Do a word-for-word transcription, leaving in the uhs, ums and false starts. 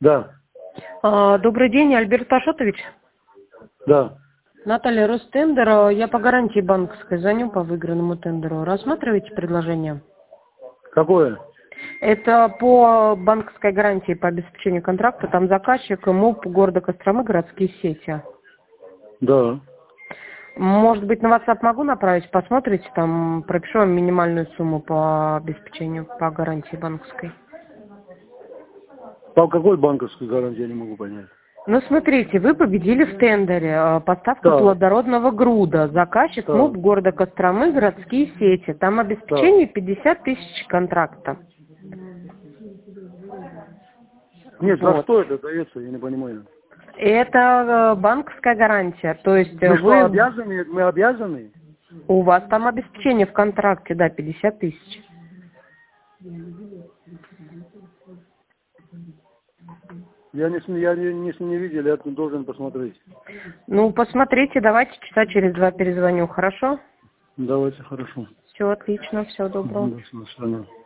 Да. А, Добрый день, Альберт Ашотович. Да. Наталья, Ростендер. Я по гарантии банковской звоню по выигранному тендеру. Рассматриваете предложение? Какое? Это по банковской гарантии по обеспечению контракта. Там заказчик МУП города Костромы, городские сети. Да. Может быть, на WhatsApp могу направить? Посмотрите, там пропишу вам минимальную сумму по обеспечению, по гарантии банковской. По какой банковской гарантии, я не могу понять. Ну, смотрите, вы победили в тендере. э, Поставка Так. плодородного груда. Заказчик Так. МУП города Костромы, городские сети. Там Так. обеспечение пятьдесят тысяч контракта. Нет, за Вот. что это дается, я не понимаю. Это э, банковская гарантия. То есть э, Мы что, вы, обязаны? Мы обязаны? у вас там обеспечение в контракте, да, пятьдесят тысяч. Я не, см- я не, не, не видел, я должен посмотреть. Ну, посмотрите, давайте часа через два перезвоню, хорошо? Давайте, хорошо. Все отлично, всего доброго. До свидания.